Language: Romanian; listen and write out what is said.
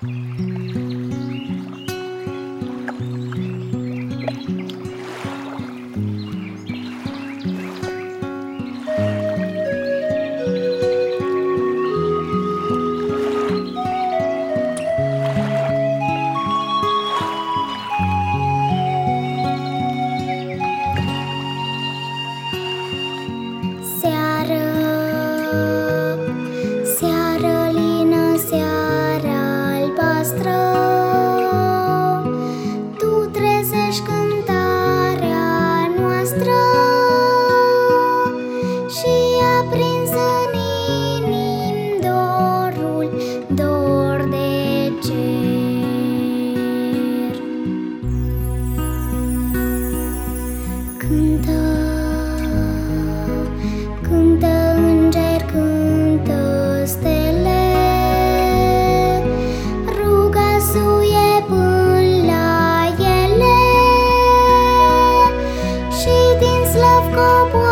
Seară lină, seara albastră, tu trezești cântarea noastră și aprins în inim dorul, dor de cer. Cântă, cântă îngeri, cântă stele, ruga-suie până la ele și din slăv coboară